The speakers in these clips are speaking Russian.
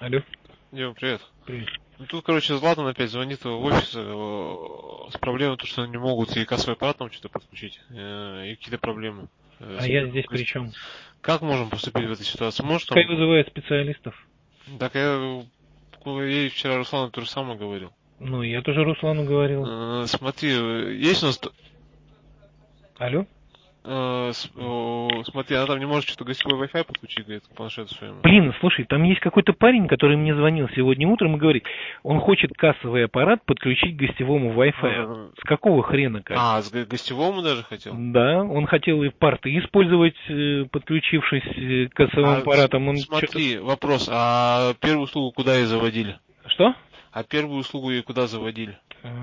Алло. Дима, привет. Привет. Ну, тут, короче, Златан опять звонит в офис с проблемой, то, что они не могут и кассовый аппарат там что-то подключить, и какие-то проблемы. А я здесь при чем? Как можем поступить в этой ситуации? Может, Пускай там... вызывает специалистов. Так я вчера Руслану то же самое говорил. Ну, я тоже Руслану говорил. Смотри, есть у нас... Алло? Смотри, она там не может что-то гостевой Wi-Fi подключить, говорит, к планшету своему. Блин, слушай, там есть какой-то парень, который мне звонил сегодня утром и говорит, он хочет кассовый аппарат подключить к гостевому Wi-Fi. С какого хрена как? С гостевому даже хотел? Да, он хотел и порты использовать, подключившись к кассовым аппаратам. Он смотри, вопрос, а первую услугу куда ей заводили? Что? А первую услугу ей куда заводили?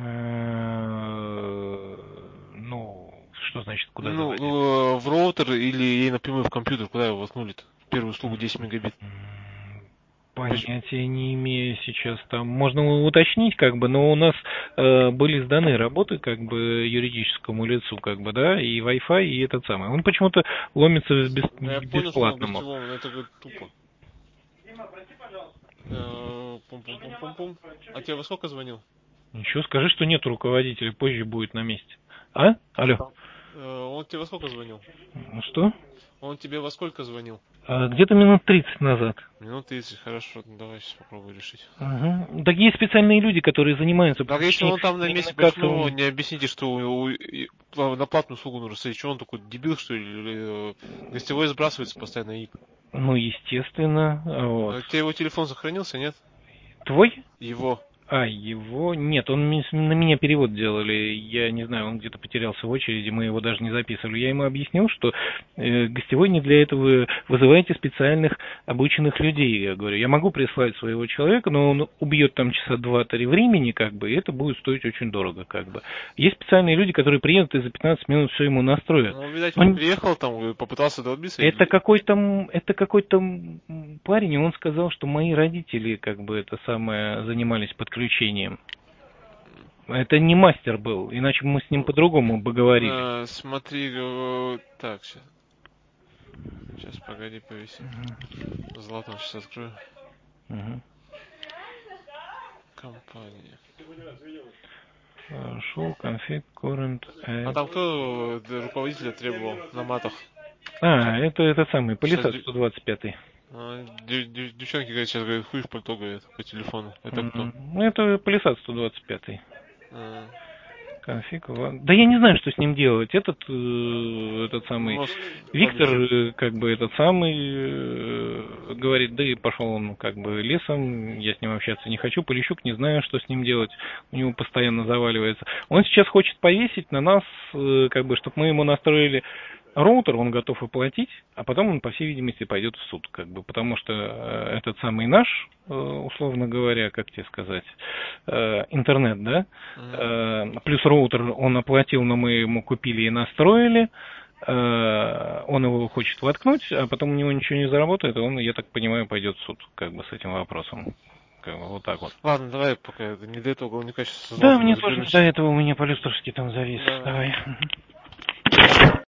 Ну, что значит куда Ну, заводили? в роутер или ей напрямую в компьютер, куда его воткнули-то? Первую услугу 10 мегабит. Понятия не имею сейчас. Там можно уточнить, как бы, но у нас были сданы работы, как бы, юридическому лицу, как бы, да, и Wi-Fi, и этот самый. Он почему-то ломится Я к понял, что он бесплатному. гостевому, но это говорит тупо. Дима, прости, пожалуйста. Пум-пум-пум-пум-пум. А тебе во сколько звонил? Ничего, скажи, что нет руководителя, позже будет на месте. А? Алло. Он тебе во сколько звонил? Что? Он тебе во сколько звонил? Где-то минут 30 назад. Минут 30, хорошо, давай сейчас попробую решить. Угу. Так есть специальные люди, которые занимаются... Так если он там на месте, почему не объясните, что на платную услугу нужно садить? Что он такой, дебил, что ли? Или гостевой сбрасывается постоянно ИП? Ну, естественно. Вот. А у тебя его телефон сохранился, нет? Твой? Его. Его... Нет, он на меня перевод делали. Я не знаю, он где-то потерялся в очереди, мы его даже не записывали. Я ему объяснил, что гостевой не для этого. Вызывайте специальных обученных людей. Я говорю, я могу прислать своего человека, но он убьет там часа 2-3 времени, как бы, и это будет стоить очень дорого, как бы. Есть специальные люди, которые приедут и за 15 минут все ему настроят. Ну, видать, он приехал там, попытался долбиться. Это какой-то парень, и он сказал, что мои родители, как бы, это самое, занимались подключением. Это не мастер был, иначе мы с ним по-другому бы говорили. Смотри, так, сейчас. Сейчас, погоди, повиси. Златан сейчас открою. Компания. Шел конфиг, current. А там кто руководителя требовал на матах? Это самый, Полисад 125-й. Девчонки, говорят, сейчас говорят, хуй в пальто, говорят, по телефону. Это кто? Это Полисад 125-й. Конфиг. Да я не знаю, что с ним делать. Этот самый Виктор, как бы, этот самый, говорит, да и пошел он, как бы, лесом, я с ним общаться не хочу. Полищук, не знаю, что с ним делать. У него постоянно заваливается. Он сейчас хочет повесить на нас, как бы, чтобы мы ему настроили роутер, он готов оплатить, а потом он, по всей видимости, пойдет в суд, как бы, потому что этот самый наш, условно говоря, как тебе сказать, интернет, да, плюс роутер он оплатил, но мы ему купили и настроили, он его хочет воткнуть, а потом у него ничего не заработает, и он, я так понимаю, пойдет в суд, как бы, с этим вопросом. Как бы, вот так вот. Ладно, давай, пока не до этого уголовника сейчас. Да, мне тоже до этого, у меня полюструшки там завис. Давай. Давай.